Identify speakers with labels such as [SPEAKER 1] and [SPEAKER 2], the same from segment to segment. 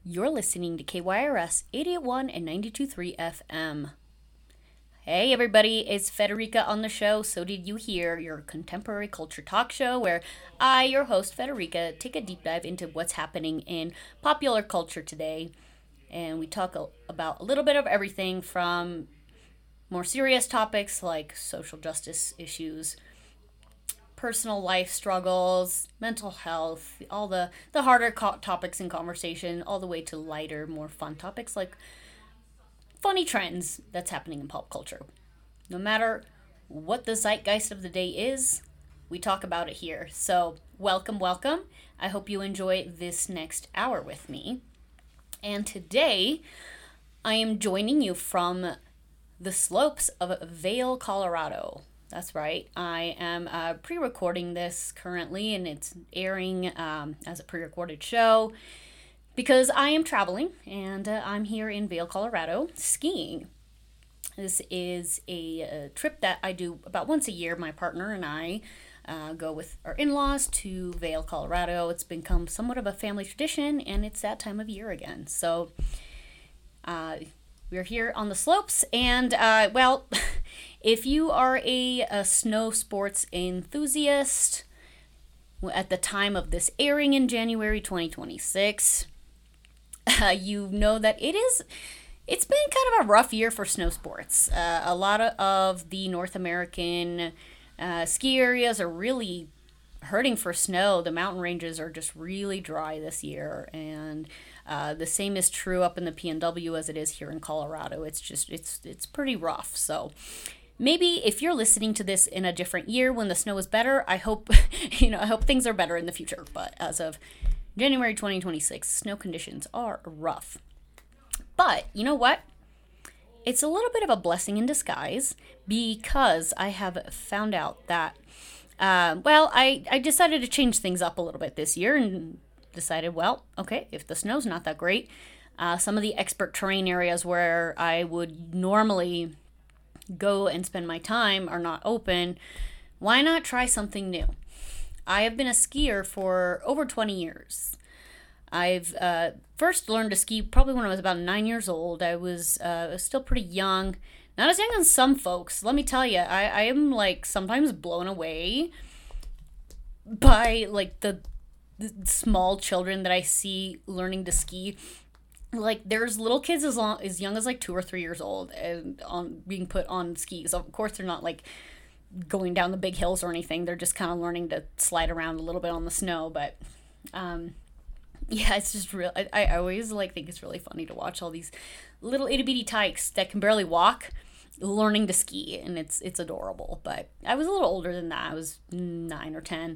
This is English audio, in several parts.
[SPEAKER 1] You're listening to KYRS 881 and 92.3 FM. Hey everybody, it's Federica on the show. So did you hear, your contemporary culture talk show where I, your host Federica, take a deep dive into what's happening in popular culture today. And we talk about a little bit of everything from more serious topics like social justice issues, personal life struggles, mental health, all the harder topics in conversation, all the way to lighter, more fun topics like funny trends that's happening in pop culture. No matter what the zeitgeist of the day is, we talk about it here. So, welcome, welcome. I hope you enjoy this next hour with me. And today, I am joining you from the slopes of Vail, Colorado. That's right. I am pre recording this currently, and it's airing as a pre recorded show because I am traveling and I'm here in Vail, Colorado, skiing. This is a trip that I do about once a year. My partner and I go with our in laws to Vail, Colorado. It's become somewhat of a family tradition, and it's that time of year again. So, we're here on the slopes, and well, if you are a snow sports enthusiast at the time of this airing in January 2026, you know that it's been kind of a rough year for snow sports. A lot of the North American ski areas are really hurting for snow. The mountain ranges are just really dry this year, and the same is true up in the PNW as it is here in Colorado. It's pretty rough. So maybe if you're listening to this in a different year when the snow is better, I hope I hope things are better in the future. But as of January 2026, snow conditions are rough. But you know what? It's a little bit of a blessing in disguise because I have found out that I decided to change things up a little bit this year and decided, well, okay, if the snow's not that great, some of the expert terrain areas where I would normally go and spend my time are not open. Why not try something new? I have been a skier for over 20 years. I've first learned to ski probably when I was about 9 years old. I was still pretty young. Not as young as some folks. Let me tell you, I am like sometimes blown away by like the small children that I see learning to ski. Like there's little kids as young as like 2 or 3 years old and on being put on skis. Of course, they're not like going down the big hills or anything. They're just kind of learning to slide around a little bit on the snow. But yeah, it's just real. I always like think it's really funny to watch all these little itty bitty tykes that can barely walk learning to ski, and it's adorable. But I was a little older than that. I was 9 or 10.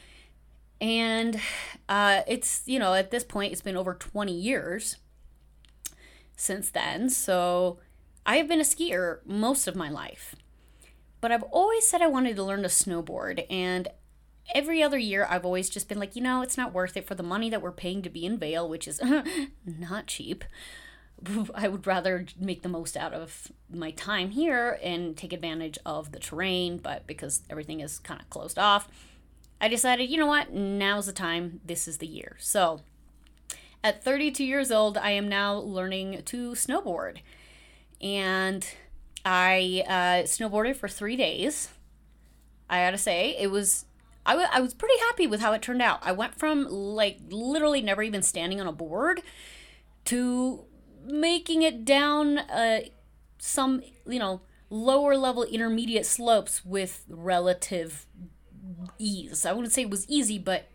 [SPEAKER 1] And it's, at this point, it's been over 20 years since then. So I have been a skier most of my life. But I've always said I wanted to learn to snowboard. And every other year, I've always just been like, it's not worth it for the money that we're paying to be in Vail, which is not cheap. I would rather make the most out of my time here and take advantage of the terrain. But because everything is kind of closed off, I decided, you know what, now's the time, this is the year. So at 32 years old, I am now learning to snowboard. And I snowboarded for 3 days. I gotta say, I was pretty happy with how it turned out. I went from like literally never even standing on a board to making it down some, lower level intermediate slopes with relative ease. I wouldn't say it was easy, but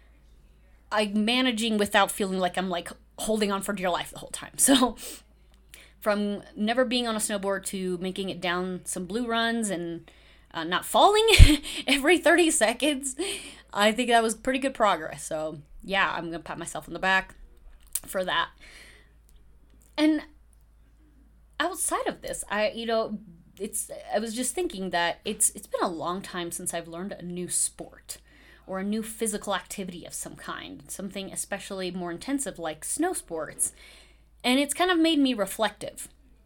[SPEAKER 1] I'm managing without feeling like I'm like holding on for dear life the whole time. So from never being on a snowboard to making it down some blue runs and not falling every 30 seconds, I think that was pretty good progress. So yeah, I'm gonna pat myself on the back for that. And outside of this, I was just thinking that it's been a long time since I've learned a new sport or a new physical activity of some kind, something especially more intensive like snow sports. And it's kind of made me reflective.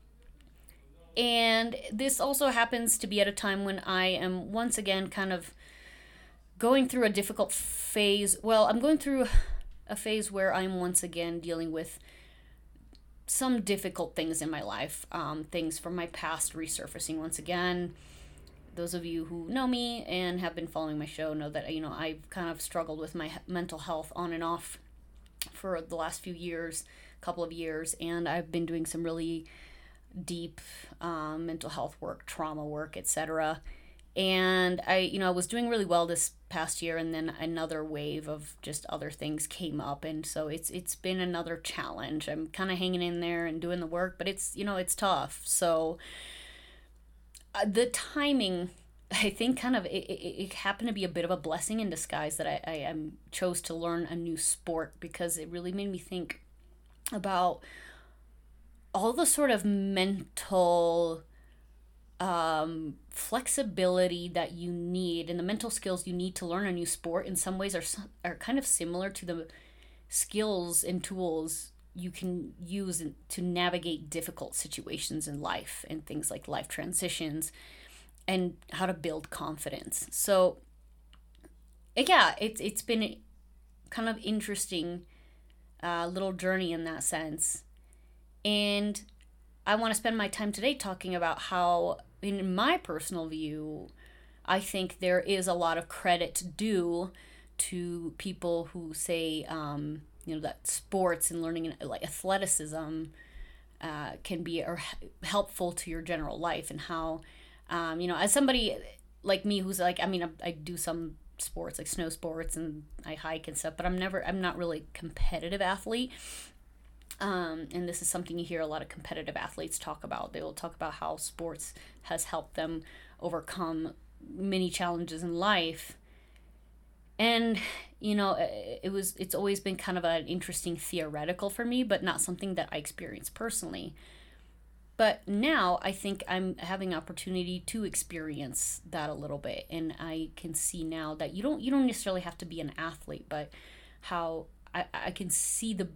[SPEAKER 1] And this also happens to be at a time when I am once again kind of going through a difficult phase. Well, I'm going through a phase where I'm once again dealing with some difficult things in my life, things from my past resurfacing once again. Those of you who know me and have been following my show know that, I've kind of struggled with my mental health on and off for the last few years, couple of years, and I've been doing some really deep mental health work, trauma work, etc. And I was doing really well this past year, and then another wave of just other things came up, and so it's been another challenge. I'm kind of hanging in there and doing the work, but it's tough. So the timing, I think, kind of it happened to be a bit of a blessing in disguise that I chose to learn a new sport, because it really made me think about all the sort of mental flexibility that you need, and the mental skills you need to learn a new sport in some ways are kind of similar to the skills and tools you can use to navigate difficult situations in life, and things like life transitions and how to build confidence. So yeah, it's been kind of interesting little journey in that sense. And I want to spend my time today talking about how, in my personal view, I think there is a lot of credit due to people who say, that sports and learning, like athleticism, can be helpful to your general life, and how, as somebody like me who's like, I do some sports like snow sports and I hike and stuff, but I'm not really a competitive athlete. And this is something you hear a lot of competitive athletes talk about. They will talk about how sports has helped them overcome many challenges in life. And, it's always been kind of an interesting theoretical for me, but not something that I experienced personally. But now I think I'm having opportunity to experience that a little bit. And I can see now that you don't necessarily have to be an athlete, but how I can see the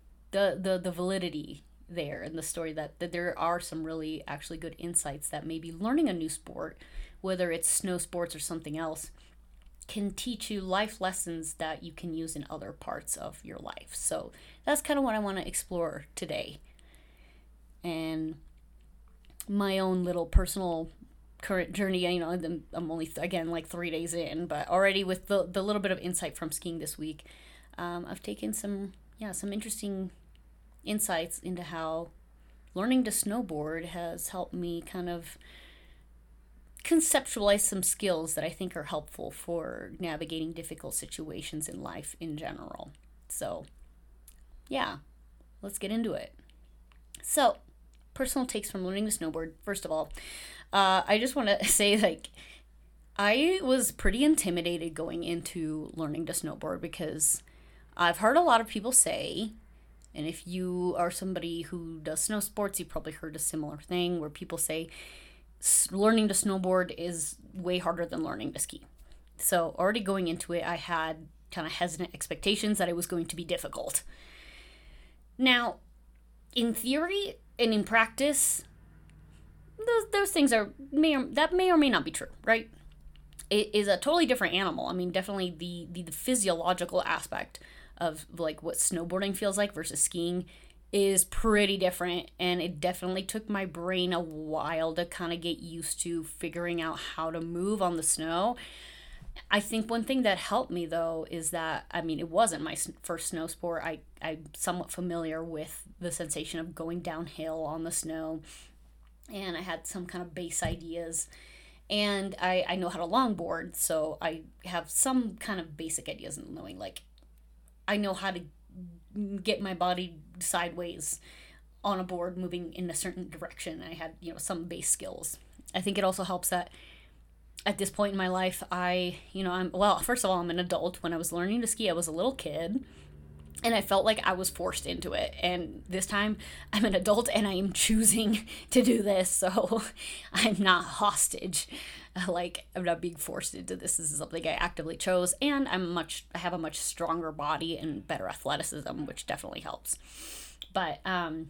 [SPEAKER 1] validity there in the story, that there are some really actually good insights that maybe learning a new sport, whether it's snow sports or something else, can teach you life lessons that you can use in other parts of your life. So that's kind of what I want to explore today. And my own little personal current journey, I'm only, again, like 3 days in, but already with the little bit of insight from skiing this week, I've taken some interesting insights into how learning to snowboard has helped me kind of conceptualize some skills that I think are helpful for navigating difficult situations in life in general. So, yeah, let's get into it. So, personal takes from learning to snowboard. First of all, I just want to say, I was pretty intimidated going into learning to snowboard, because I've heard a lot of people say, and if you are somebody who does snow sports, you probably heard a similar thing where people say learning to snowboard is way harder than learning to ski. So already going into it, I had kind of hesitant expectations that it was going to be difficult. Now, in theory and in practice, those things may or may not be true, right? It is a totally different animal. Definitely the physiological aspect of like what snowboarding feels like versus skiing is pretty different, and it definitely took my brain a while to kind of get used to figuring out how to move on the snow. I think one thing that helped me, though, is that, it wasn't my first snow sport. I'm somewhat familiar with the sensation of going downhill on the snow, and I had some kind of base ideas. And I know how to longboard, so I have some kind of basic ideas in knowing, like, I know how to get my body sideways on a board moving in a certain direction. I had, some base skills. I think it also helps that at this point in my life, first of all, I'm an adult. When I was learning to ski, I was a little kid, and I felt like I was forced into it. And this time, I'm an adult, and I am choosing to do this, so I'm not hostage. I'm not being forced into this. This is something I actively chose, and I have a much stronger body and better athleticism, which definitely helps. But I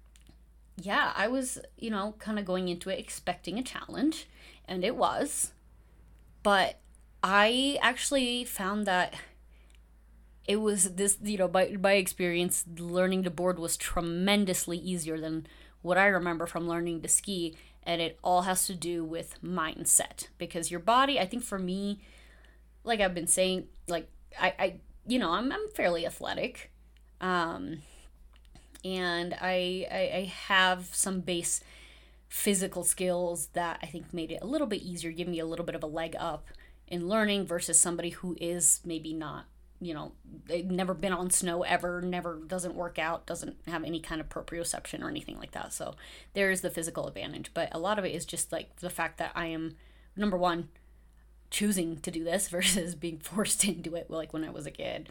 [SPEAKER 1] was, kind of going into it expecting a challenge, and it was. But I actually found that it was this, by experience, learning to board was tremendously easier than what I remember from learning to ski. And it all has to do with mindset, because your body, I think for me, like I've been saying, like I'm fairly athletic. Um, and I have some base physical skills that I think made it a little bit easier, give me a little bit of a leg up in learning versus somebody who is maybe not, they've never been on snow ever, never, doesn't work out, doesn't have any kind of proprioception or anything like that. So there is the physical advantage, but a lot of it is just like the fact that I am, number one, choosing to do this versus being forced into it, like when I was a kid.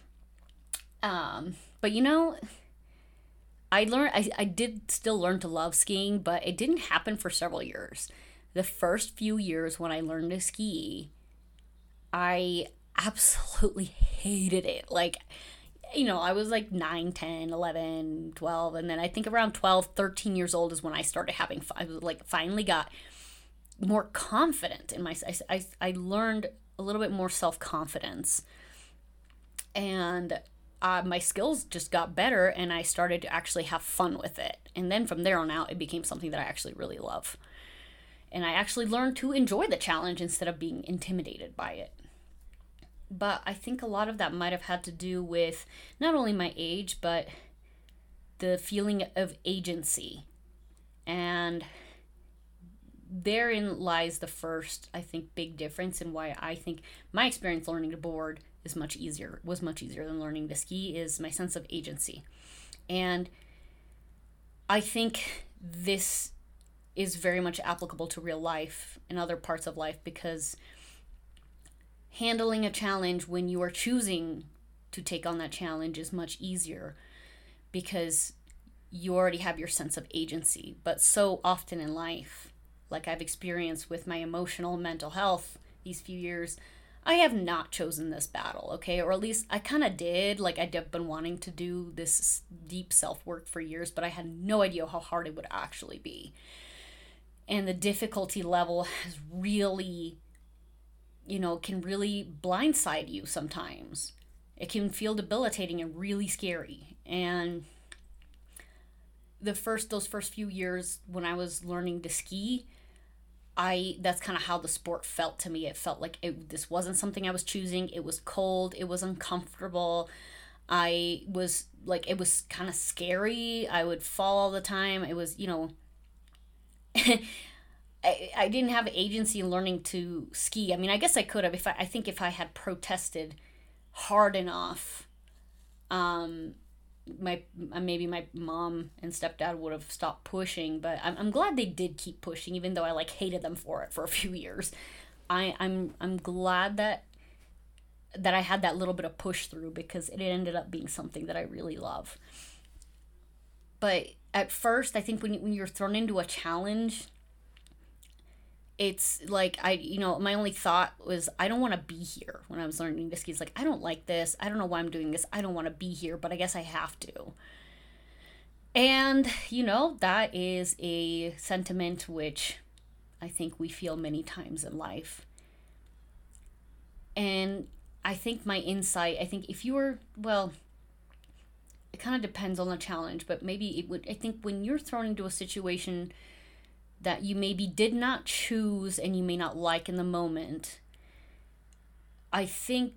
[SPEAKER 1] But I did still learn to love skiing, but it didn't happen for several years. The first few years when I learned to ski, I absolutely hated it. Like, I was like 9, 10, 11, 12, and then I think around 12, 13 years old is when I started having fun. I was like, finally got more confident in myself. I learned a little bit more self-confidence, and my skills just got better, and I started to actually have fun with it. And then from there on out, it became something that I actually really love. And I actually learned to enjoy the challenge instead of being intimidated by it. But I think a lot of that might have had to do with not only my age, but the feeling of agency. And therein lies the first, I think, big difference in why I think my experience learning to board was much easier than learning to ski, is my sense of agency. And I think this is very much applicable to real life and other parts of life, because handling a challenge when you are choosing to take on that challenge is much easier because you already have your sense of agency. But so often in life, like I've experienced with my emotional mental health these few years, I have not chosen this battle, okay? Or at least I kind of did. Like, I've been wanting to do this deep self-work for years, but I had no idea how hard it would actually be. And the difficulty level has really, can really blindside you sometimes. It can feel debilitating and really scary. And those first few years when I was learning to ski, that's kind of how the sport felt to me. It felt like this wasn't something I was choosing. It was cold. It was uncomfortable. I was like, it was kind of scary. I would fall all the time. It was, I didn't have agency in learning to ski. I mean, I guess I could have I think if I had protested hard enough, maybe my mom and stepdad would have stopped pushing, but I'm glad they did keep pushing, even though I like hated them for it for a few years. I'm glad that I had that little bit of push through, because it ended up being something that I really love. But at first, I think when you're thrown into a challenge, it's like my only thought was, I don't want to be here. When I was learning to ski, it's like, I don't like this, I don't know why I'm doing this, I don't want to be here, but I guess I have to. And that is a sentiment which I think we feel many times in life. And I think my insight, I think if you were, well, it kind of depends on the challenge, but maybe it would, I think when you're thrown into a situation that you maybe did not choose and you may not like in the moment, I think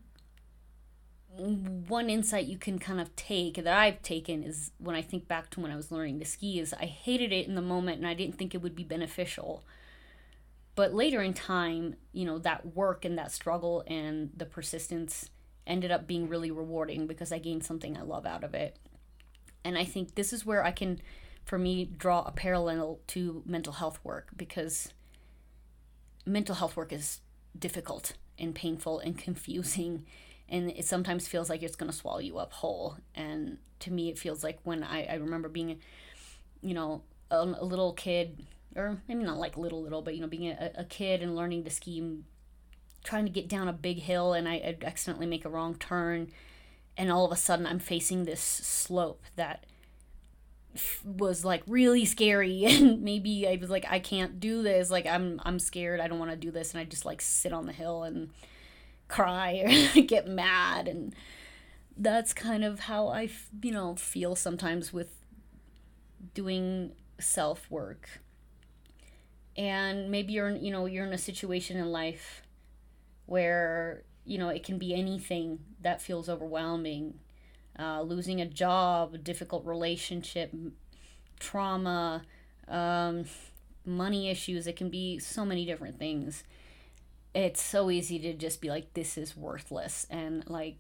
[SPEAKER 1] one insight you can kind of take, that I've taken, is when I think back to when I was learning to ski, is I hated it in the moment and I didn't think it would be beneficial. But later in time, that work and that struggle and the persistence ended up being really rewarding, because I gained something I love out of it. And I think this is where I can, for me, draw a parallel to mental health work, because mental health work is difficult and painful and confusing, and it sometimes feels like it's going to swallow you up whole. And to me, it feels like when I remember being, a little kid, or maybe not like little, but, being a kid and learning to ski, trying to get down a big hill, and I'd accidentally make a wrong turn, and all of a sudden I'm facing this slope that was like really scary, and maybe I was like, I can't do this, like I'm scared, I don't want to do this, and I just like sit on the hill and cry or get mad. And that's kind of how I, feel sometimes with doing self work. And maybe you're in a situation in life where, it can be anything that feels overwhelming. Losing a job, a difficult relationship, trauma, um, money issues. It can be so many different things. It's so easy to just be like, this is worthless. And like,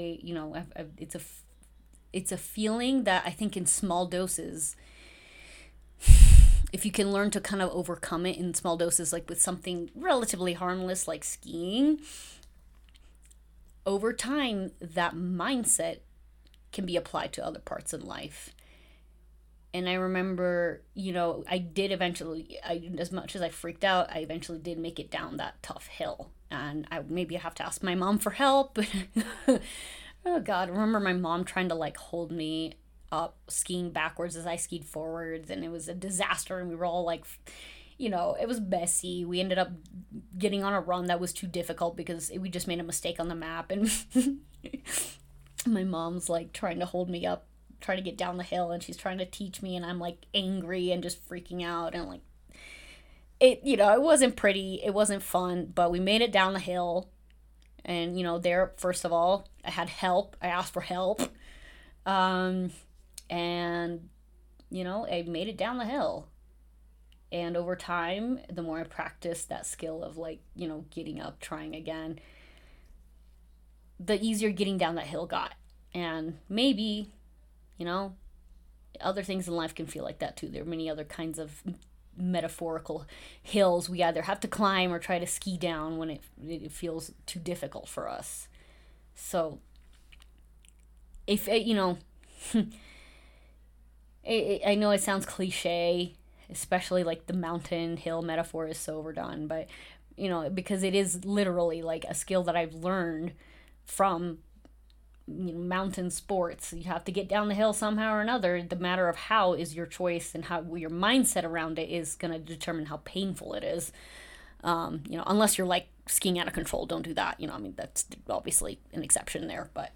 [SPEAKER 1] it's a feeling that I think in small doses, if you can learn to kind of overcome it in small doses, like with something relatively harmless like skiing, over time, that mindset can be applied to other parts in life. And I remember, I did eventually, as much as I freaked out, I eventually did make it down that tough hill. And maybe I have to ask my mom for help. Oh God, I remember my mom trying to like hold me up skiing backwards as I skied forwards, and it was a disaster. And we were all like, it was messy. We ended up getting on a run that was too difficult because we just made a mistake on the map. And my mom's like trying to hold me up, trying to get down the hill, and she's trying to teach me, and I'm like angry and just freaking out. And like, it wasn't pretty, it wasn't fun, but we made it down the hill. And there, first of all, I had help. I asked for help. And I made it down the hill. And over time, the more I practiced that skill of like, getting up, trying again, the easier getting down that hill got. And maybe, other things in life can feel like that too. There are many other kinds of metaphorical hills we either have to climb or try to ski down when it feels too difficult for us. So, if, I know it sounds cliche, especially like the mountain hill metaphor is so overdone, but because it is literally like a skill that I've learned from mountain sports. You have to get down the hill somehow or another. The matter of how is your choice, and how your mindset around it is going to determine how painful it is. Unless you're like skiing out of control, don't do that. That's obviously an exception there, but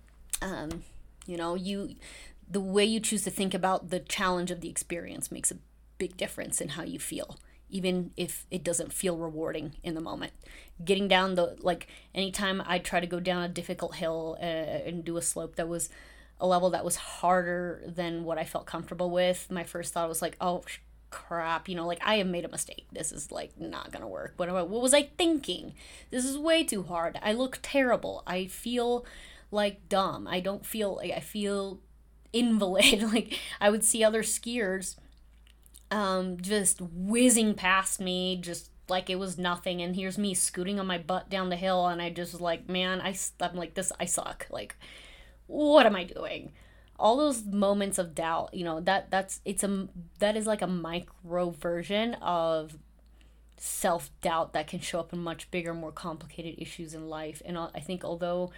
[SPEAKER 1] the way you choose to think about the challenge of the experience makes a big difference in how you feel, even if it doesn't feel rewarding in the moment. Getting down anytime I try to go down a difficult hill and do a slope that was a level that was harder than what I felt comfortable with, my first thought was like, oh crap, I have made a mistake. This is like not gonna work. What was I thinking? This is way too hard. I look terrible. I feel like dumb. I feel invalid. Like I would see other skiers just whizzing past me, just like it was nothing, and here's me scooting on my butt down the hill, and I just like, man, I'm like, this, I suck. Like, what am I doing? All those moments of doubt, that is like a micro version of self-doubt that can show up in much bigger, more complicated issues in life. And I think although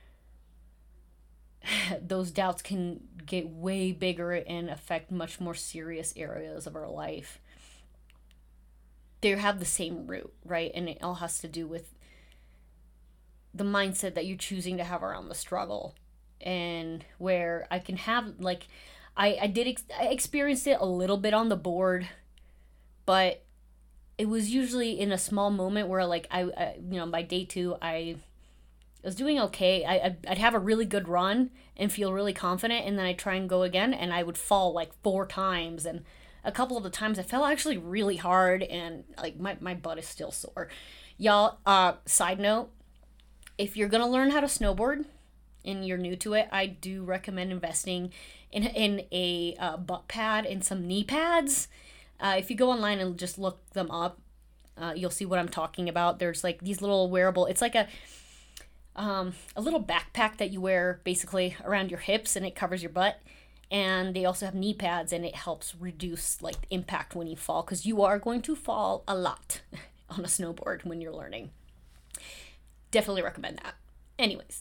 [SPEAKER 1] those doubts can get way bigger and affect much more serious areas of our life, they have the same root, right? And it all has to do with the mindset that you're choosing to have around the struggle. And where I can have, like, I experienced it a little bit on the board, but it was usually in a small moment where, like, by day 2, I was doing okay. I'd have a really good run and feel really confident, and then I'd try and go again, and I would fall like 4 times, and a couple of the times I fell actually really hard, and like my butt is still sore. Y'all, side note, if you're gonna learn how to snowboard and you're new to it, I do recommend investing in a butt pad and some knee pads. If you go online and just look them up, you'll see what I'm talking about. There's like these little wearable, it's like a little backpack that you wear basically around your hips, and it covers your butt. And they also have knee pads, and it helps reduce like impact when you fall, because you are going to fall a lot on a snowboard when you're learning. Definitely recommend that. Anyways,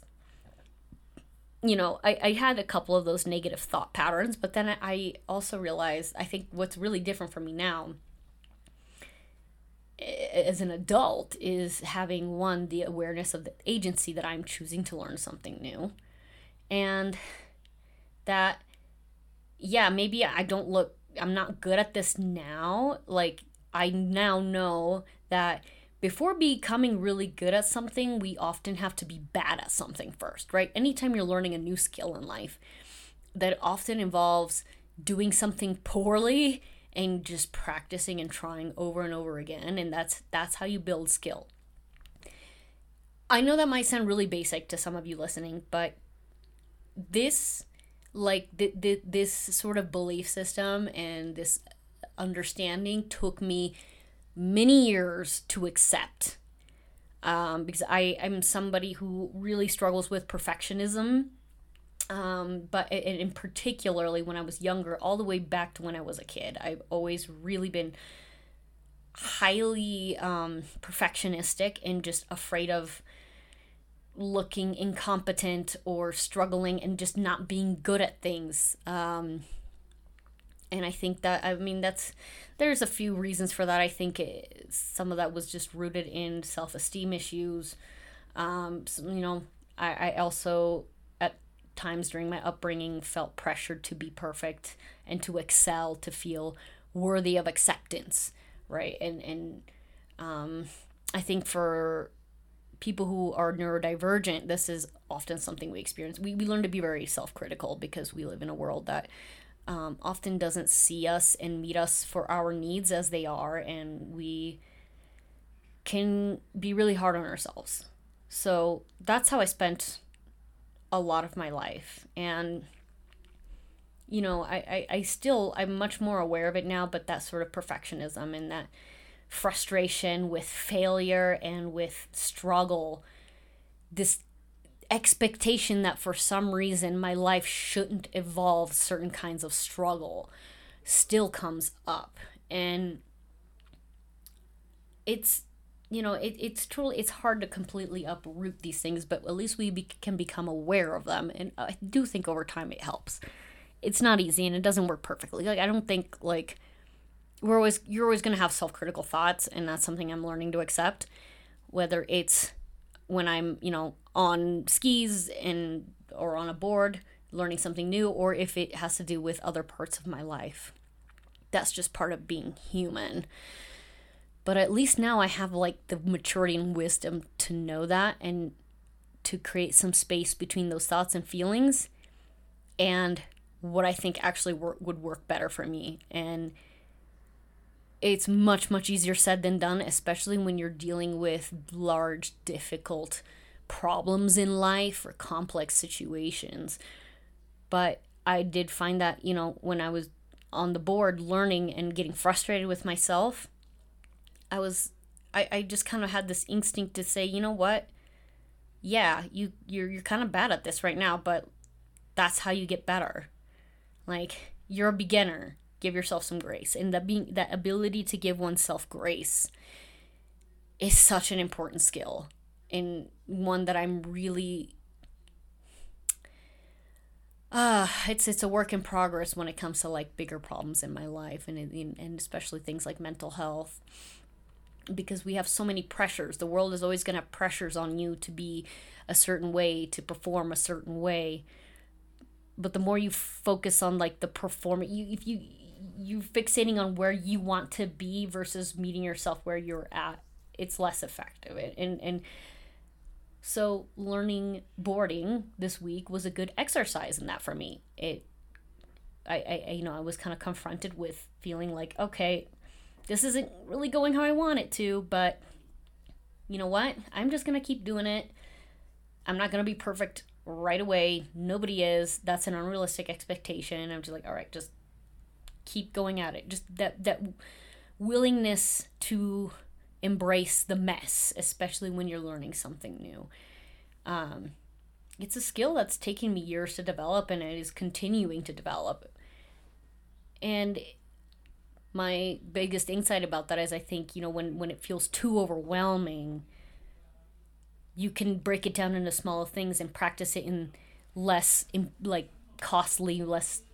[SPEAKER 1] I had a couple of those negative thought patterns, but then I also realized, I think what's really different for me now as an adult is having, one, the awareness of the agency that I'm choosing to learn something new, And that, yeah, maybe I'm not good at this now. Like, I now know that before becoming really good at something, we often have to be bad at something first, right? Anytime you're learning a new skill in life, that often involves doing something poorly and just practicing and trying over and over again, and that's how you build skill. I know that might sound really basic to some of you listening, but this this sort of belief system and this understanding took me many years to accept, because I'm somebody who really struggles with perfectionism, but in particularly when I was younger, all the way back to when I was a kid, I've always really been highly perfectionistic and just afraid of looking incompetent or struggling and just not being good at things. And I think that, I mean, there's a few reasons for that. I think some of that was just rooted in self-esteem issues. So, I also, at times during my upbringing, felt pressured to be perfect and to excel, to feel worthy of acceptance, right? And I think for people who are neurodivergent, this is often something we experience. We learn to be very self-critical because we live in a world that often doesn't see us and meet us for our needs as they are, and we can be really hard on ourselves. So that's how I spent a lot of my life. And I'm much more aware of it now, but that sort of perfectionism and that frustration with failure and with struggle, this expectation that for some reason my life shouldn't involve certain kinds of struggle, still comes up. And it's it's truly, it's hard to completely uproot these things, but at least can become aware of them, and I do think over time it helps. It's not easy and it doesn't work perfectly. Like, I don't think, like, you're always going to have self-critical thoughts, and that's something I'm learning to accept, whether it's when I'm on skis or on a board learning something new, or if it has to do with other parts of my life. That's just part of being human. But at least now I have, like, the maturity and wisdom to know that, and to create some space between those thoughts and feelings and what I think actually would work better for me. And it's much, much easier said than done, especially when you're dealing with large, difficult problems in life or complex situations. But I did find that, when I was on the board learning and getting frustrated with myself, I just kind of had this instinct to say, you know what? Yeah, you're kind of bad at this right now, but that's how you get better. Like, you're a beginner. Give yourself some grace. And that ability to give oneself grace is such an important skill, and one that I'm really it's a work in progress when it comes to, like, bigger problems in my life, and especially things like mental health, because we have so many pressures. The world is always going to have pressures on you to be a certain way, to perform a certain way. But the more you focus on, like, the performance, if you fixating on where you want to be versus meeting yourself where you're at, it's less effective. And so learning boarding this week was a good exercise in that for me. I was kind of confronted with feeling like, okay, this isn't really going how I want it to, but you know what? I'm just going to keep doing it. I'm not going to be perfect right away. Nobody is. That's an unrealistic expectation. I'm just like, all right, just keep going at it. Just that willingness to embrace the mess, especially when you're learning something new. It's a skill that's taken me years to develop, and it is continuing to develop. And my biggest insight about that is, I think, when it feels too overwhelming, you can break it down into smaller things and practice it in less, costly, less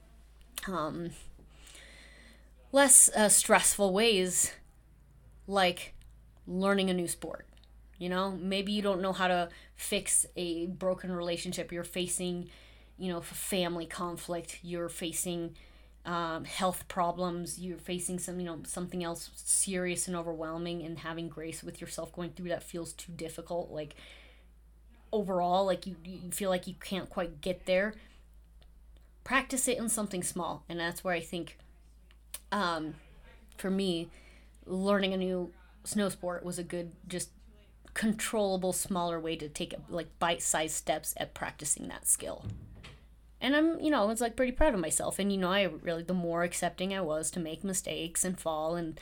[SPEAKER 1] stressful ways, like learning a new sport. Maybe you don't know how to fix a broken relationship, you're facing, family conflict, you're facing health problems, you're facing something else serious and overwhelming, and having grace with yourself going through that feels too difficult, like overall, like you feel like you can't quite get there, practice it in something small. And that's where I think, for me, learning a new snow sport was a good, just controllable, smaller way to take like bite-sized steps at practicing that skill. And I'm, I was like pretty proud of myself. And, I really, the more accepting I was to make mistakes and fall and,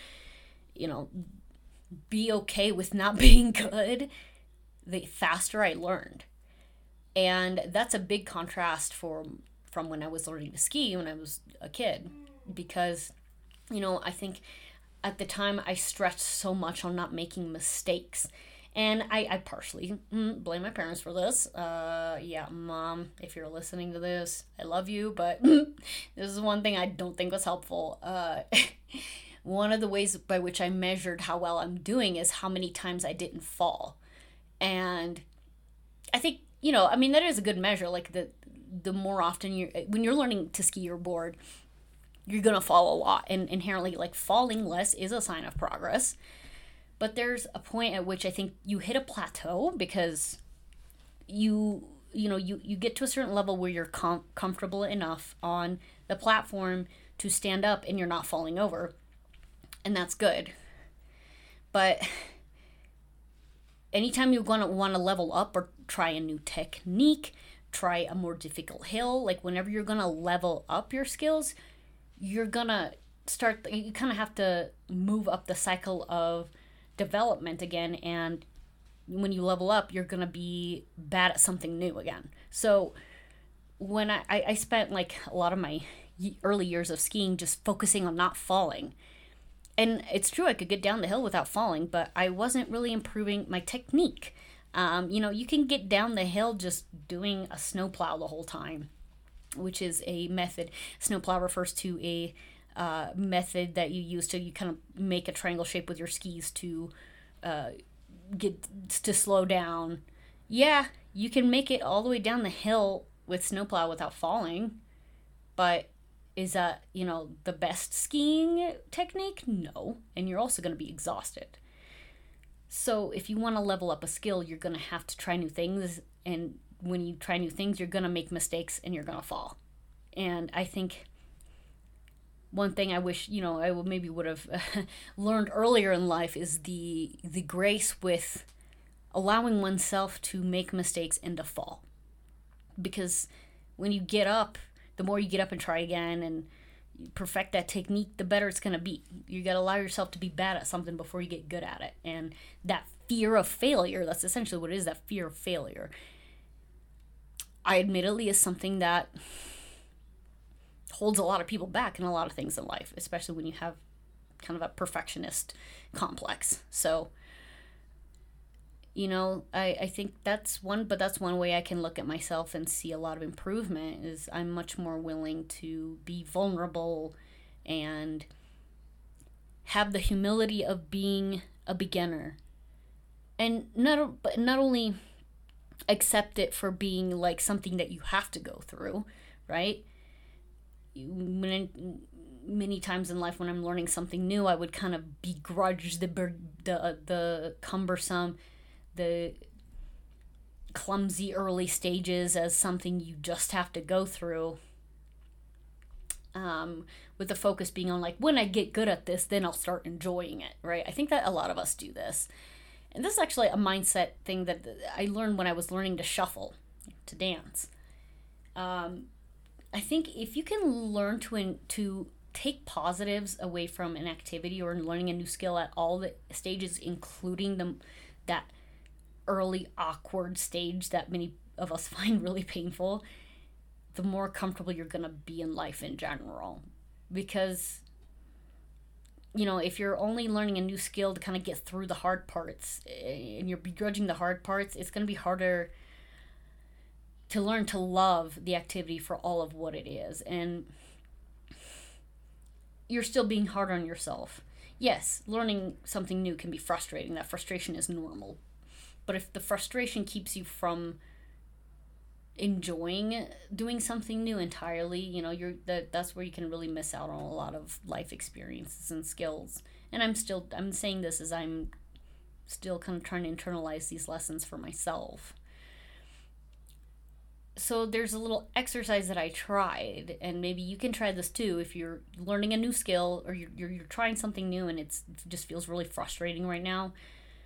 [SPEAKER 1] be okay with not being good, the faster I learned. And that's a big contrast from when I was learning to ski when I was a kid. Because, I think at the time I stressed so much on not making mistakes. And I partially blame my parents for this. Yeah, Mom, if you're listening to this, I love you, but this is one thing I don't think was helpful. One of the ways by which I measured how well I'm doing is how many times I didn't fall. And I think, that is a good measure. Like the more often when you're learning to ski or board, you're going to fall a lot. And inherently, like, falling less is a sign of progress. But there's a point at which I think you hit a plateau, because you get to a certain level where you're comfortable enough on the platform to stand up and you're not falling over. And that's good. But anytime you're going to want to level up or try a new technique, try a more difficult hill, like whenever you're going to level up your skills, you're going to you kind of have to move up the cycle of development again. And when you level up, you're going to be bad at something new again. So when I spent like a lot of my early years of skiing just focusing on not falling. And it's true, I could get down the hill without falling, but I wasn't really improving my technique. You can get down the hill just doing a snowplow the whole time, which is a method. Snowplow refers to a method that you use you kind of make a triangle shape with your skis to get to slow down. Yeah, you can make it all the way down the hill with snowplow without falling, but is that, the best skiing technique? No. And you're also going to be exhausted. So if you want to level up a skill, you're going to have to try new things. And when you try new things, you're going to make mistakes and you're going to fall. And I think one thing I wish, I would have learned earlier in life is the grace with allowing oneself to make mistakes and to fall. Because when you get up, the more you get up and try again and perfect that technique, the better it's going to be. You got to allow yourself to be bad at something before you get good at it. And that fear of failure, that's essentially what it is, that fear of failure, I admittedly is something that holds a lot of people back in a lot of things in life, especially when you have kind of a perfectionist complex. So, I think that's one way I can look at myself and see a lot of improvement is I'm much more willing to be vulnerable and have the humility of being a beginner. And not only accept it for being like something that you have to go through, right? Many times in life when I'm learning something new, I would kind of begrudge the cumbersome, the clumsy early stages as something you just have to go through, with the focus being on like, when I get good at this, then I'll start enjoying it, right? I think that a lot of us do this. And this is actually a mindset thing that I learned when I was learning to shuffle, to dance. I think if you can learn to take positives away from an activity or learning a new skill at all the stages, including that early awkward stage that many of us find really painful, the more comfortable you're going to be in life in general. Because, if you're only learning a new skill to kind of get through the hard parts and you're begrudging the hard parts, it's going to be harder to learn to love the activity for all of what it is. And you're still being hard on yourself. Yes, learning something new can be frustrating. That frustration is normal. But if the frustration keeps you from enjoying doing something new entirely, that's where you can really miss out on a lot of life experiences and skills. And I'm saying this as I'm still kind of trying to internalize these lessons for myself. So there's a little exercise that I tried, and maybe you can try this too if you're learning a new skill, or you're trying something new and it just feels really frustrating right now.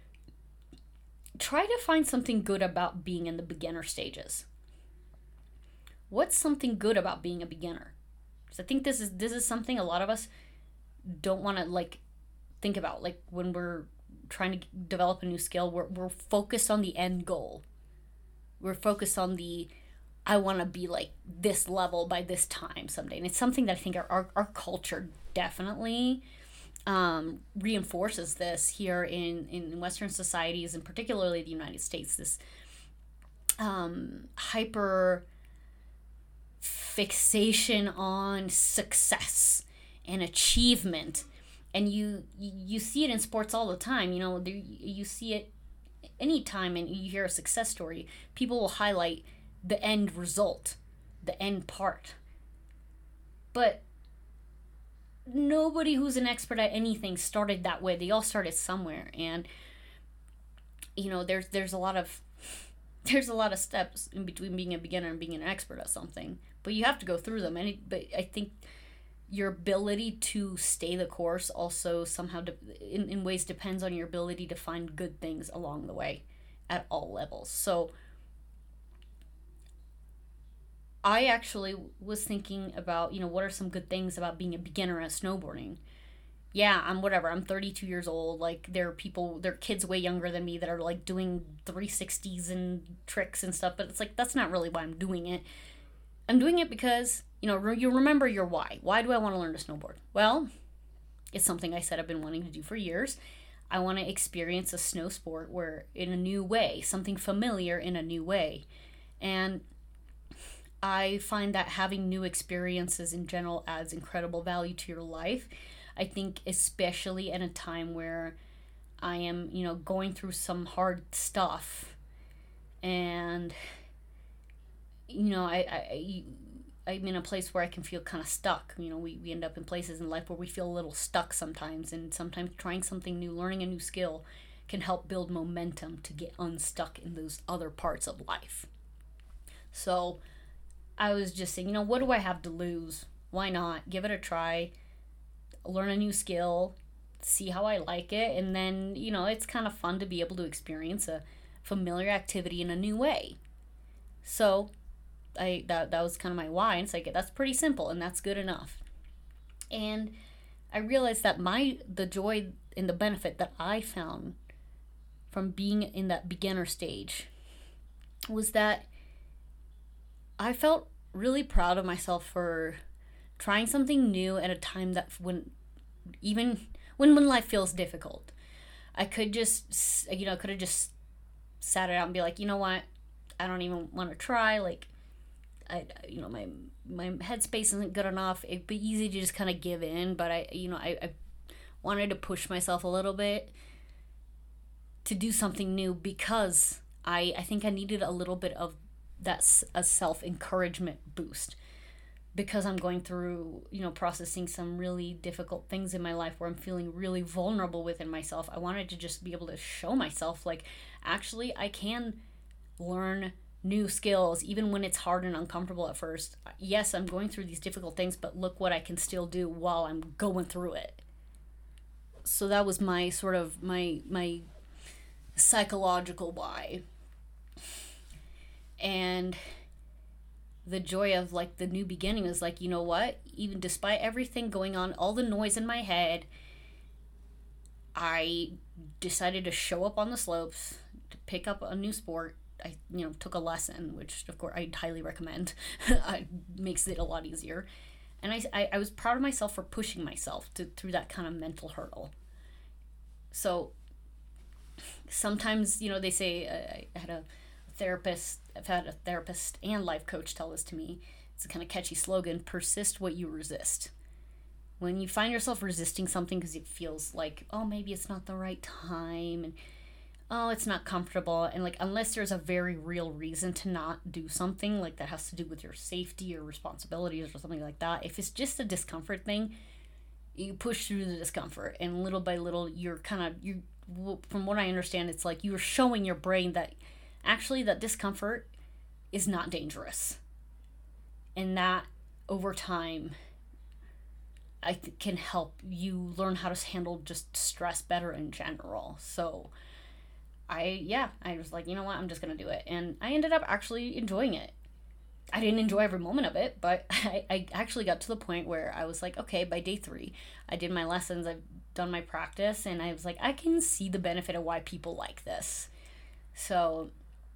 [SPEAKER 1] Try to find something good about being in the beginner stages. What's something good about being a beginner? Because I think this is something a lot of us don't want to think about. Like when we're trying to develop a new skill, we're focused on the end goal. We're focused on I want to be like this level by this time someday. And it's something that I think our culture definitely reinforces this here in Western societies, and particularly the United States. This hyper fixation on success and achievement. And you see it in sports all the time. You see it anytime, and you hear a success story, people will highlight the end result, the end part. But nobody who's an expert at anything started that way. They all started somewhere, and there's a lot of steps in between being a beginner and being an expert at something. But you have to go through them. But I think your ability to stay the course also somehow in ways depends on your ability to find good things along the way at all levels. So I actually was thinking about, what are some good things about being a beginner at snowboarding? Yeah, I'm 32 years old. Like, there are kids way younger than me that are like doing 360s and tricks and stuff, but it's like, that's not really why I'm doing it. I'm doing it because, you remember your why. Why do I want to learn to snowboard? Well, it's something I said I've been wanting to do for years. I want to experience a snow sport in a new way, something familiar in a new way. And I find that having new experiences in general adds incredible value to your life. I think especially in a time where I am, going through some hard stuff, and I'm in a place where I can feel kind of stuck. We end up in places in life where we feel a little stuck sometimes, and sometimes trying something new, learning a new skill, can help build momentum to get unstuck in those other parts of life. So I was just saying, what do I have to lose? Why not? Give it a try. Learn a new skill. See how I like it. And then, it's kind of fun to be able to experience a familiar activity in a new way. So that was kind of my why. And it's like, that's pretty simple, and that's good enough. And I realized that the joy and the benefit that I found from being in that beginner stage was that I felt really proud of myself for trying something new at a time that when life feels difficult. I could just, could have just sat it out and be like, you know what, I don't even want to try. Like, my headspace isn't good enough. It'd be easy to just kind of give in, but I wanted to push myself a little bit to do something new, because I think I needed a little bit of that's a self-encouragement boost, because I'm going through, processing some really difficult things in my life where I'm feeling really vulnerable within myself. I wanted to just be able to show myself, like, actually, I can learn new skills even when it's hard and uncomfortable at first. Yes, I'm going through these difficult things, but look what I can still do while I'm going through it. So that was my sort of my psychological why. And the joy of like the new beginning is like, you know what, even despite everything going on, all the noise in my head, I decided to show up on the slopes to pick up a new sport. I took a lesson, which of course I highly recommend. It makes it a lot easier. And I was proud of myself for pushing myself through that kind of mental hurdle. So sometimes, they say, I've had a therapist and life coach tell this to me. It's a kind of catchy slogan: persist what you resist. When you find yourself resisting something because it feels like, oh, maybe it's not the right time, and oh, it's not comfortable. And like, unless there's a very real reason to not do something, like that has to do with your safety or responsibilities or something like that, if it's just a discomfort thing, you push through the discomfort. And little by little, from what I understand, it's like you're showing your brain that actually that discomfort is not dangerous. And that over time, can help you learn how to handle just stress better in general. So I was like, you know what, I'm just gonna do it, and I ended up actually enjoying it. I didn't enjoy every moment of it, but I actually got to the point where I was like, okay, by day 3, I did my lessons, I've done my practice, and I was like, I can see the benefit of why people like this. So,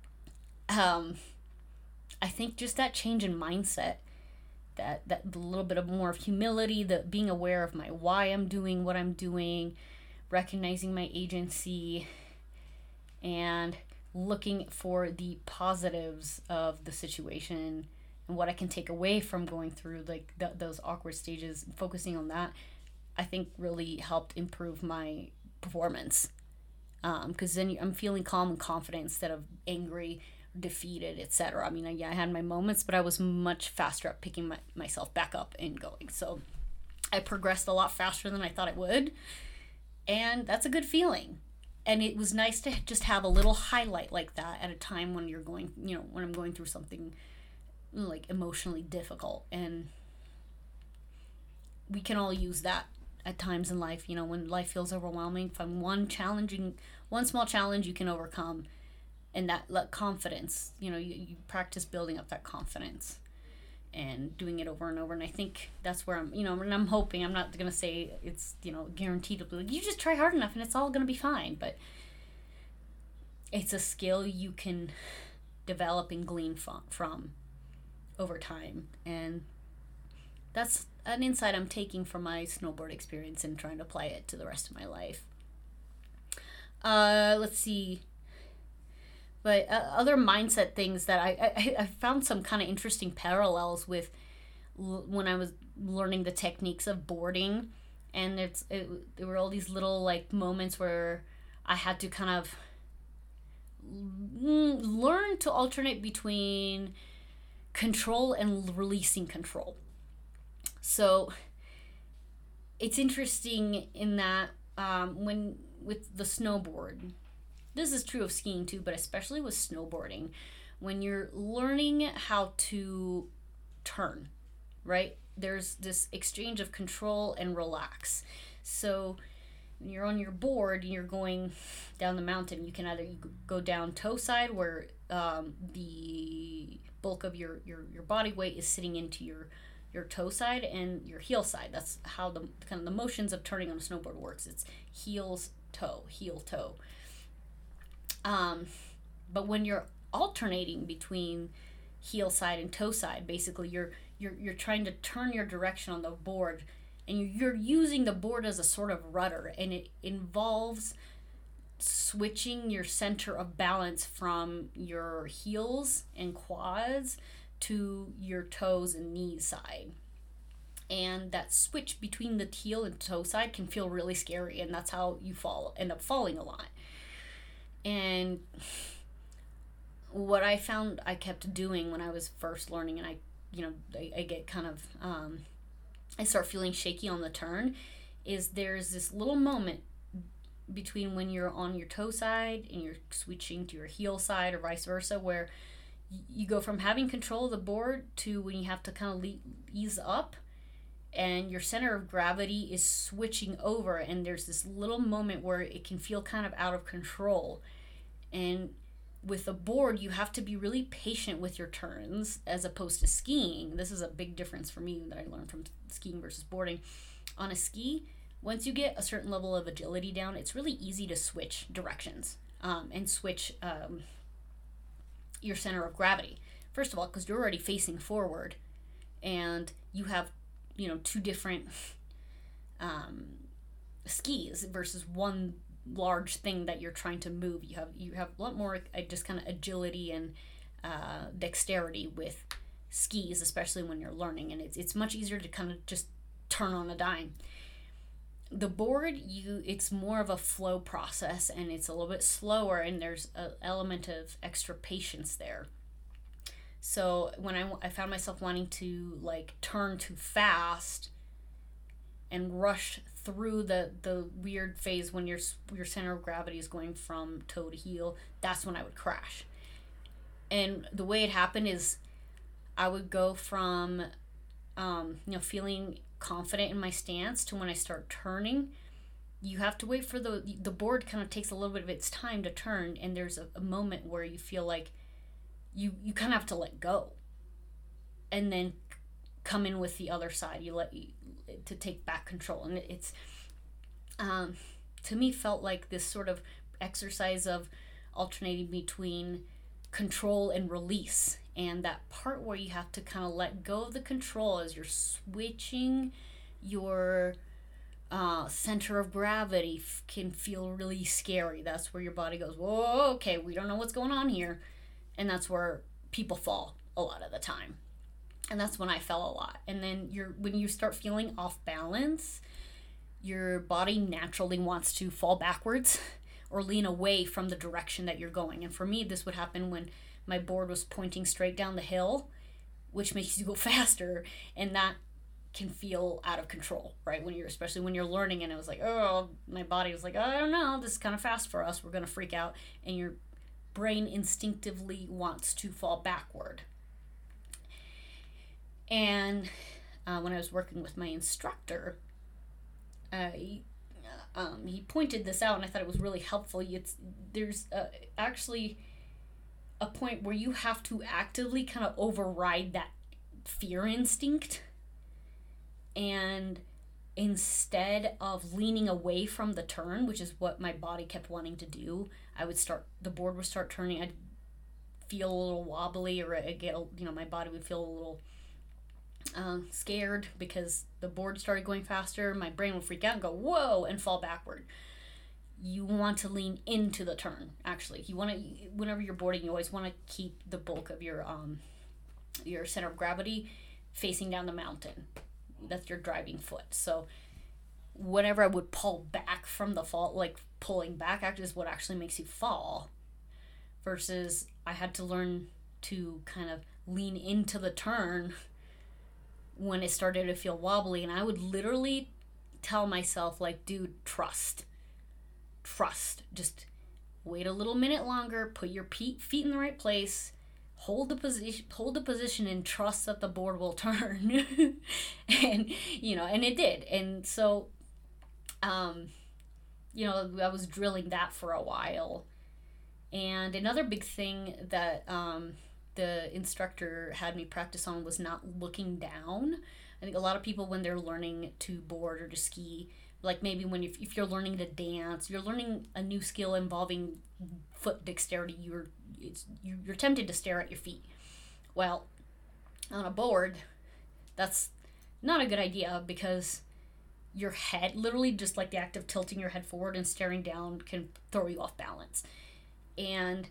[SPEAKER 1] I think just that change in mindset, that little bit of more of humility, the being aware of my why I'm doing what I'm doing, recognizing my agency, and looking for the positives of the situation and what I can take away from going through like those awkward stages, focusing on that, I think really helped improve my performance. Because then I'm feeling calm and confident instead of angry, defeated, etc. I mean, I had my moments, but I was much faster at picking myself back up and going. So I progressed a lot faster than I thought I would, and that's a good feeling. And it was nice to just have a little highlight like that at a time when you're going, when I'm going through something like emotionally difficult. And we can all use that at times in life, when life feels overwhelming. Find one small challenge you can overcome, and that confidence, you practice building up that confidence and doing it over and over. And I think that's where and I'm hoping, I'm not going to say it's, guaranteed to be like, you just try hard enough and it's all going to be fine. But it's a skill you can develop and glean from over time. And that's an insight I'm taking from my snowboard experience and trying to apply it to the rest of my life. Let's see. But other mindset things that I found some kind of interesting parallels with when I was learning the techniques of boarding. And there were all these little like moments where I had to kind of learn to alternate between control and releasing control. So it's interesting in that when with the snowboard, this is true of skiing too, but especially with snowboarding, when you're learning how to turn, right? There's this exchange of control and relax. So when you're on your board and you're going down the mountain, you can either go down toe side, where the bulk of your body weight is sitting into your toe side, and your heel side. That's how the kind of the motions of turning on a snowboard works. It's heels, toe, heel, toe. But when you're alternating between heel side and toe side, basically you're trying to turn your direction on the board, and you're using the board as a sort of rudder, and it involves switching your center of balance from your heels and quads to your toes and knees side. And that switch between the heel and toe side can feel really scary, and that's how you end up falling a lot. And what I found I kept doing when I was first learning, and I get kind of I start feeling shaky on the turn, is there's this little moment between when you're on your toe side and you're switching to your heel side, or vice versa, where you go from having control of the board to when you have to kind of ease up, and your center of gravity is switching over, and there's this little moment where it can feel kind of out of control. And with a board, you have to be really patient with your turns, as opposed to skiing. This is a big difference for me that I learned from skiing versus boarding. On a ski, once you get a certain level of agility down, it's really easy to switch directions and switch your center of gravity. First of all, because you're already facing forward, and you have two different skis versus one large thing that you're trying to move. You have a lot more just kind of agility and dexterity with skis, especially when you're learning, and it's much easier to kind of just turn on a dime. The board, it's more of a flow process, and it's a little bit slower, and there's an element of extra patience there. So when I found myself wanting to like turn too fast and rush through the weird phase when your center of gravity is going from toe to heel, that's when I would crash. And the way it happened is I would go from feeling confident in my stance to when I start turning, you have to wait for the board kind of takes a little bit of its time to turn, and there's a moment where you feel like you kind of have to let go and then come in with the other side. To take back control, and it's to me felt like this sort of exercise of alternating between control and release, and that part where you have to kind of let go of the control as you're switching your center of gravity can feel really scary. That's where your body goes, whoa, okay, we don't know what's going on here. And that's where people fall a lot of the time. And that's when I fell a lot. And then when you start feeling off balance, your body naturally wants to fall backwards or lean away from the direction that you're going. And for me, this would happen when my board was pointing straight down the hill, which makes you go faster, and that can feel out of control, right? Especially when you're learning, and it was like, oh, my body was like, I don't know, this is kind of fast for us, we're gonna freak out, and your brain instinctively wants to fall backward. And when I was working with my instructor, he pointed this out, and I thought it was really helpful. There's actually a point where you have to actively kind of override that fear instinct, and instead of leaning away from the turn, which is what my body kept wanting to do, the board would start turning, I'd feel a little wobbly, or my body would feel a little scared because the board started going faster. My brain would freak out and go, whoa, and fall backward. You want to lean into the turn, actually. Whenever you're boarding, you always want to keep the bulk of your center of gravity facing down the mountain. That's your driving foot. So whenever I would pull back from the fall, like pulling back actually is what actually makes you fall, versus I had to learn to kind of lean into the turn when it started to feel wobbly. And I would literally tell myself, like, dude, trust, just wait a little minute longer, put your feet in the right place, hold the position and trust that the board will turn. And it did. And so I was drilling that for a while. And another big thing that the instructor had me practice on was not looking down. I think a lot of people, when they're learning to board or to ski, like maybe if you're learning to dance, you're learning a new skill involving foot dexterity, you're tempted to stare at your feet. Well, on a board, that's not a good idea, because your head, literally just like the act of tilting your head forward and staring down, can throw you off balance. And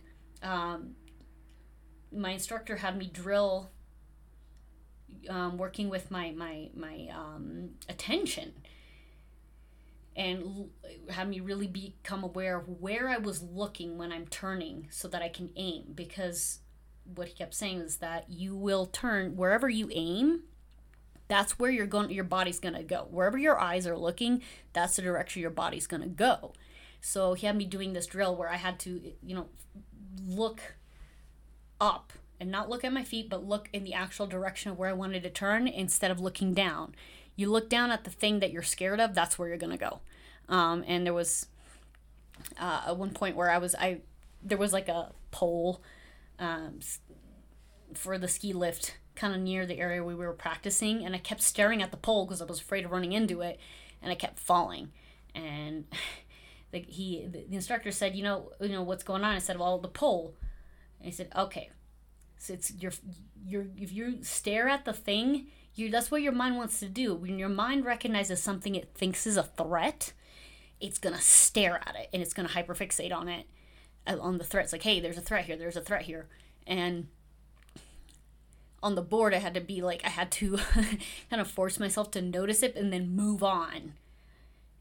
[SPEAKER 1] my instructor had me drill, working with my attention, and had me really become aware of where I was looking when I'm turning, so that I can aim. Because what he kept saying is that you will turn wherever you aim. That's where your body's gonna go. Wherever your eyes are looking, that's the direction your body's gonna go. So he had me doing this drill where I had to, look up and not look at my feet, but look in the actual direction of where I wanted to turn instead of looking down. You look down at the thing that you're scared of, that's where you're going to go. And there was at one point where there was like a pole for the ski lift kind of near the area where we were practicing, and I kept staring at the pole because I was afraid of running into it, and I kept falling. And the instructor said, what's going on? I said, well, the pole. And he said, okay. So it's if you stare at the thing, that's what your mind wants to do. When your mind recognizes something it thinks is a threat, it's gonna stare at it, and it's gonna hyperfixate on it, on the threat. It's like, hey, there's a threat here. And on the board, I had to kind of force myself to notice it and then move on.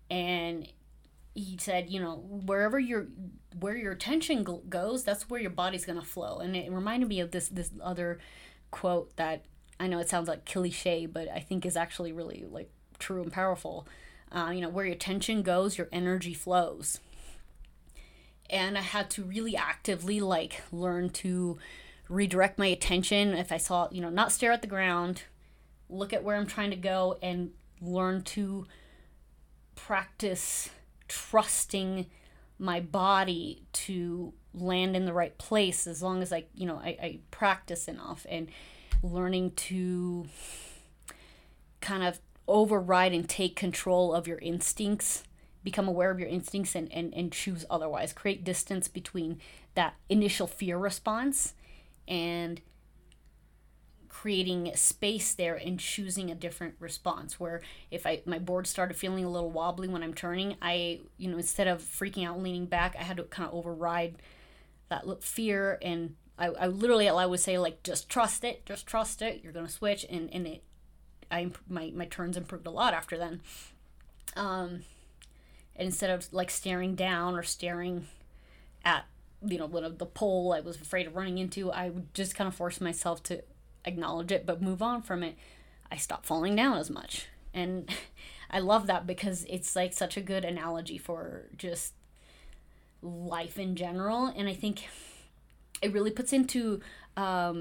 [SPEAKER 1] And he said, where your attention goes, that's where your body's going to flow. And it reminded me of this other quote that I know it sounds like cliche, but I think is actually really like true and powerful. Where your attention goes, your energy flows. And I had to really actively like learn to redirect my attention. If I saw, not stare at the ground, look at where I'm trying to go, and learn to practice trusting my body to land in the right place, as long as I practice enough, and learning to kind of override and take control of your instincts, become aware of your instincts, and choose otherwise. Create distance between that initial fear response and creating space there and choosing a different response. Where if my board started feeling a little wobbly when I'm turning, I instead of freaking out and leaning back, I had to kind of override that fear. And I literally, I would say, like, just trust it, you're gonna switch. And my turns improved a lot after then. And instead of like staring down or staring at the pole I was afraid of running into, I would just kind of force myself to acknowledge it but move on from it. I stopped falling down as much. And I love that because it's like such a good analogy for just life in general. And I think it really puts into a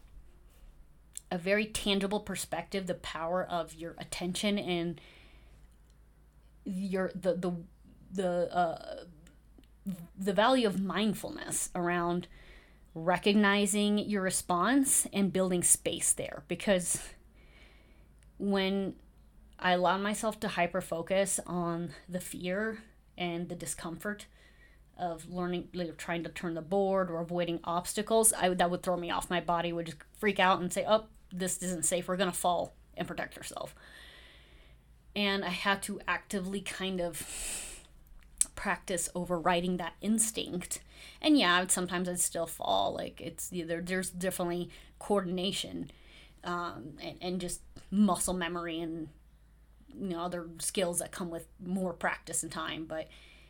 [SPEAKER 1] very tangible perspective the power of your attention and your the value of mindfulness around recognizing your response and building space there. Because when I allow myself to hyper focus on the fear and the discomfort of learning, like trying to turn the board or avoiding obstacles, that would throw me off. My body would just freak out and say, oh, this isn't safe, we're gonna fall, and protect yourself. And I had to actively kind of practice overriding that instinct. And yeah, sometimes I'd still fall. Like, there's definitely coordination, and just muscle memory and other skills that come with more practice and time. But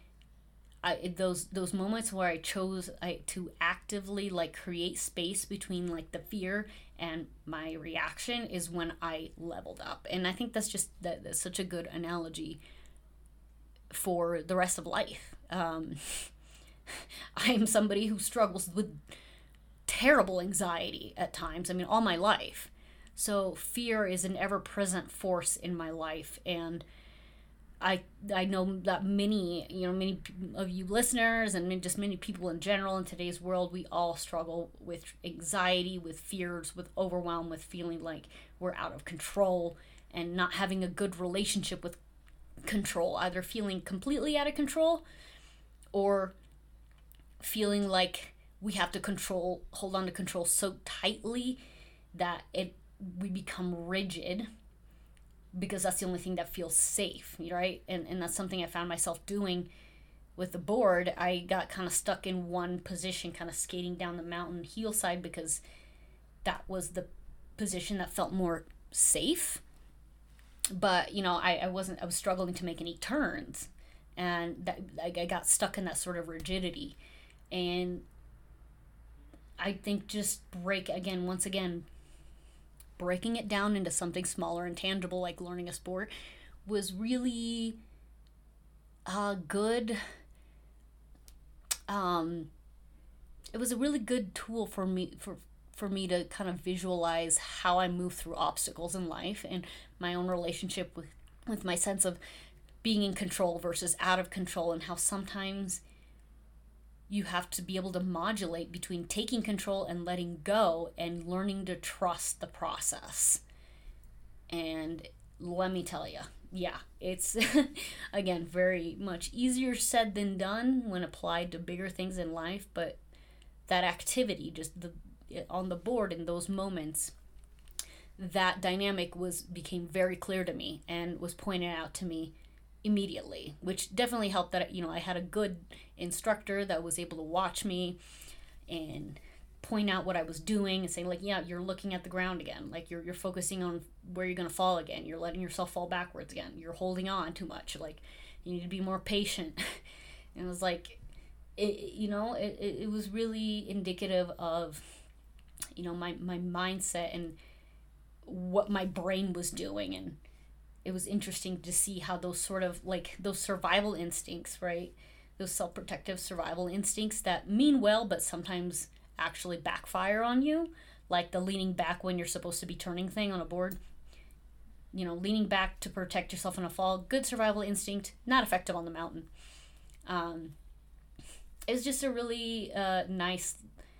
[SPEAKER 1] those moments where I chose to actively like create space between like the fear and my reaction is when I leveled up. And I think that's such a good analogy for the rest of life. I am somebody who struggles with terrible anxiety at times. I mean, all my life. So fear is an ever-present force in my life. And I know that many of you listeners and just many people in general in today's world, we all struggle with anxiety, with fears, with overwhelm, with feeling like we're out of control and not having a good relationship with control, either feeling completely out of control or feeling like we have to hold on to control so tightly that we become rigid because that's the only thing that feels safe, right? And that's something I found myself doing with the board. I got kind of stuck in one position, kind of skating down the mountain heel side, because that was the position that felt more safe. But I was struggling to make any turns, and that I got stuck in that sort of rigidity. And I think just breaking it down into something smaller and tangible, like learning a sport, was really good. It was a really good tool for me to kind of visualize how I move through obstacles in life and my own relationship with my sense of being in control versus out of control, and how sometimes you have to be able to modulate between taking control and letting go and learning to trust the process. And let me tell you, yeah, it's again very much easier said than done when applied to bigger things in life, but that activity, just on the board in those moments, that dynamic became very clear to me and was pointed out to me immediately, which definitely helped that I had a good instructor that was able to watch me and point out what I was doing and say, like, yeah, you're looking at the ground again, like you're focusing on where you're going to fall again, you're letting yourself fall backwards again, you're holding on too much, like You need to be more patient. And it was like, it was really indicative of, my mindset and what my brain was doing. And it was interesting to see how those sort of like those survival instincts, right? Those self-protective survival instincts that mean well, but sometimes actually backfire on you. Like the leaning back when you're supposed to be turning thing on a board. Leaning back to protect yourself in a fall, good survival instinct, not effective on the mountain. It's just a really nice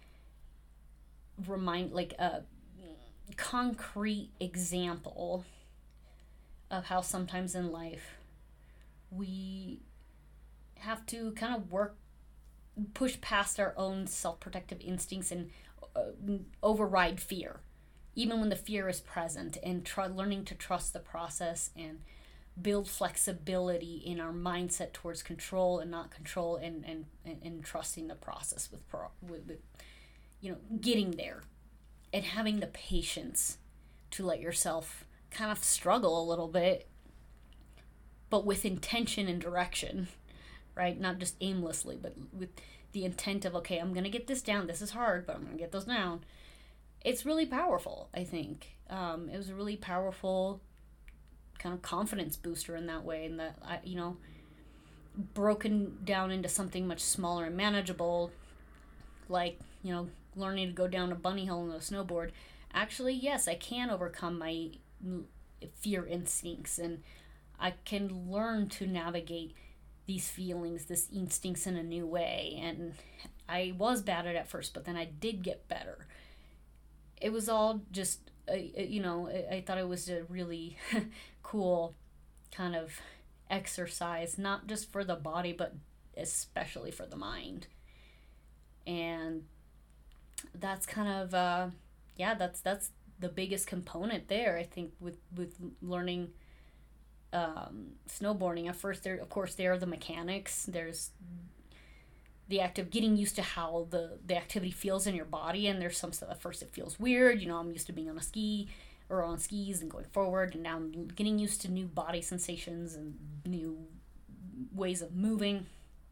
[SPEAKER 1] concrete example of how sometimes in life we have to kind of push past our own self-protective instincts and override fear, even when the fear is present, and learning to trust the process and build flexibility in our mindset towards control and not control, and trusting the process with getting there, and having the patience to let yourself kind of struggle a little bit, but with intention and direction, right? Not just aimlessly, but with the intent of, okay, I'm going to get this down. This is hard, but I'm going to get those down. It's really powerful, I think. It was a really powerful kind of confidence booster in that way, and that, broken down into something much smaller and manageable, like, learning to go down a bunny hill on a snowboard. Actually, yes, I can overcome my fear instincts, and I can learn to navigate these feelings, these instincts in a new way. And I was bad at it at first, but then I did get better. It was all just, I thought it was a really cool kind of exercise, not just for the body, but especially for the mind. And that's kind of, that's the biggest component there, I think, with learning snowboarding. At first, there are the mechanics. There's the act of getting used to how the activity feels in your body, and there's some stuff at first it feels weird. I'm used to being on skis and going forward, and now I'm getting used to new body sensations and new ways of moving.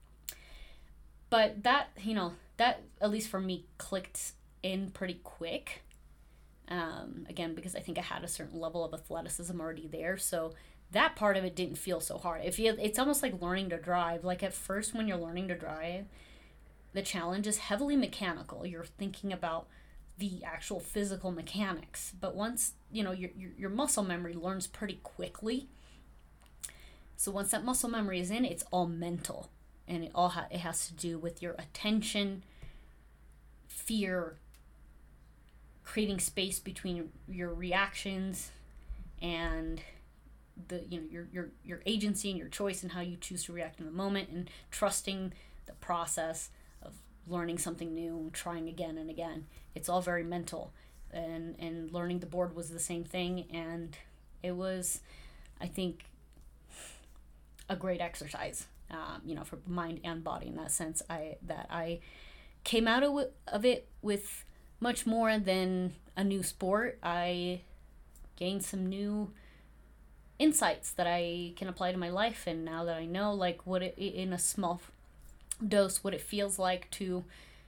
[SPEAKER 1] But that at least for me clicked in pretty quick. Again, because I think I had a certain level of athleticism already there, so that part of it didn't feel so hard. It's almost like learning to drive. Like at first, when you're learning to drive, the challenge is heavily mechanical. You're thinking about the actual physical mechanics. But once, your muscle memory learns pretty quickly. So once that muscle memory is in, it's all mental. And it has to do with your attention, fear, creating space between your reactions, and your agency and your choice and how you choose to react in the moment, and trusting the process of learning something new and trying again and again. It's all very mental, and learning the board was the same thing, and it was, I think, a great exercise, for mind and body in that sense. I came out of it with much more than a new sport. I gained some new insights that I can apply to my life, and now that I know what it, in a small dose, what it feels like to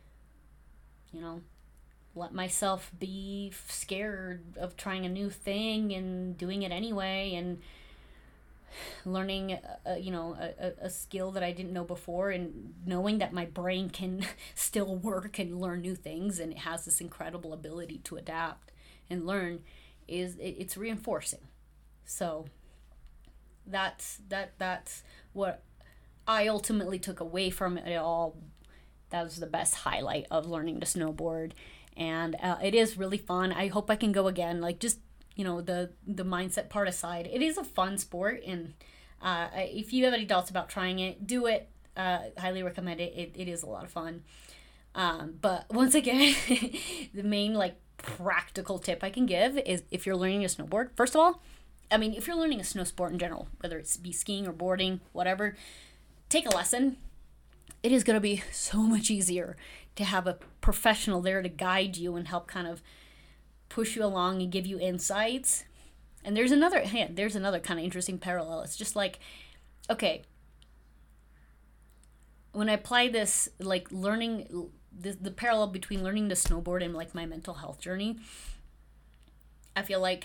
[SPEAKER 1] let myself be scared of trying a new thing and doing it anyway, and learning a skill that I didn't know before, and knowing that my brain can still work and learn new things, and it has this incredible ability to adapt and learn, it's reinforcing. So that's what I ultimately took away from it all. That was the best highlight of learning to snowboard, and it is really fun. I hope I can go again. The mindset part aside, it is a fun sport, and if you have any doubts about trying it, do it. Highly recommend it. It is a lot of fun. But once again, the main practical tip I can give is, if you're learning to snowboard, first of all, if you're learning a snow sport in general, whether it's be skiing or boarding, whatever, take a lesson. It is going to be so much easier to have a professional there to guide you and help kind of push you along and give you insights. And there's another kind of interesting parallel. It's just okay, when I apply this, like learning the parallel between learning to snowboard and like my mental health journey, I feel like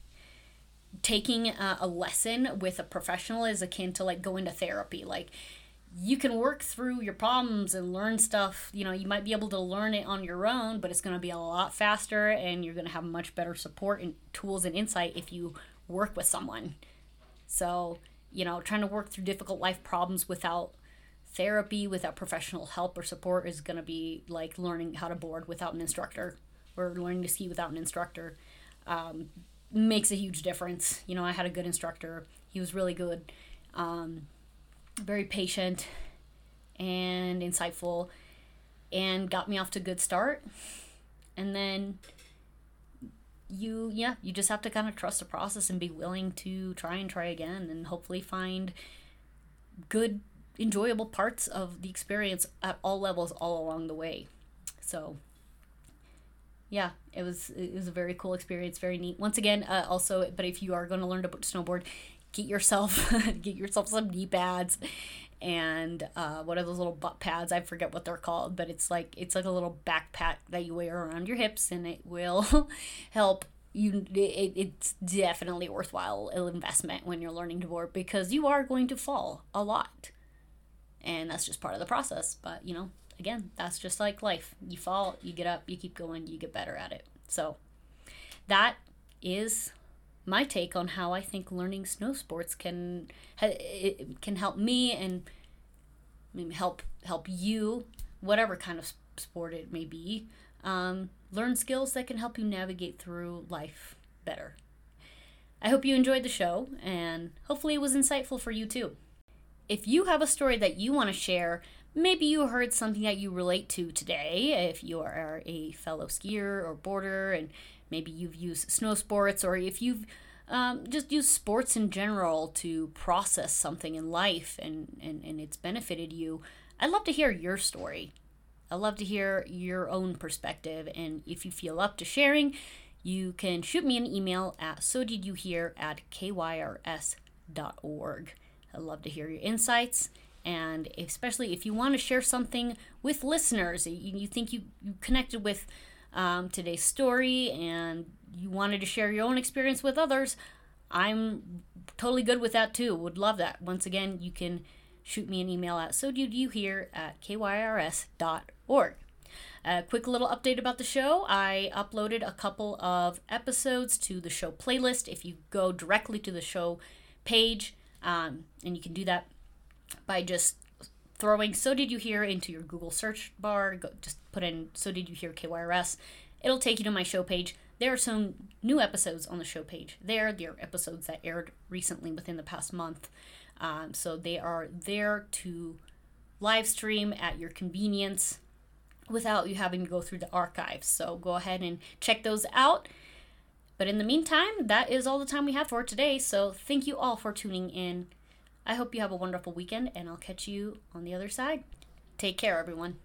[SPEAKER 1] taking a lesson with a professional is akin to like going to therapy. Like, you can work through your problems and learn stuff. You know, you might be able to learn it on your own, but it's going to be a lot faster, and you're going to have much better support and tools and insight if you work with someone. So, you know, trying to work through difficult life problems without therapy, without professional help or support, is going to be like learning how to board without an instructor, or learning to ski without an instructor. Makes a huge difference. You know, I had a good instructor. He was really good. Very patient and insightful, and got me off to a good start. And then you just have to kind of trust the process and be willing to try again, and hopefully find good, enjoyable parts of the experience at all levels all along the way. So yeah, it was a very cool experience, very neat. Once again, also, but if you are going to learn to snowboard, get yourself some knee pads, and what are those little butt pads? I forget what they're called, but it's like a little backpack that you wear around your hips, and it will help you. It's definitely a worthwhile investment when you're learning to board, because you are going to fall a lot, and that's just part of the process. But, you know, again, that's just like life. You fall, you get up, you keep going, you get better at it. So that is my take on how I think learning snow sports can help me, and maybe help you, whatever kind of sport it may be, learn skills that can help you navigate through life better. I hope you enjoyed the show, and hopefully it was insightful for you too. If you have a story that you want to share, maybe you heard something that you relate to today, if you are a fellow skier or boarder, and maybe you've used snow sports, or if you've just used sports in general to process something in life, and it's benefited you, I'd love to hear your story. I'd love to hear your own perspective, and if you feel up to sharing, you can shoot me an email at sodidyouhear@kyrs.org. I'd love to hear your insights, and especially if you want to share something with listeners, you think you connected with today's story, and you wanted to share your own experience with others, I'm totally good with that too. Would love that. Once again, you can shoot me an email at sodidyouhear@kyrs.org. A quick little update about the show. I uploaded a couple of episodes to the show playlist. If you go directly to the show page, and you can do that by just throwing So Did You Hear into your Google search bar. Just put in So Did You Hear KYRS. It'll take you to my show page. There are some new episodes on the show page. There are episodes that aired recently within the past month. So they are there to live stream at your convenience without you having to go through the archives. So go ahead and check those out. But in the meantime, that is all the time we have for today. So thank you all for tuning in. I hope you have a wonderful weekend, and I'll catch you on the other side. Take care, everyone.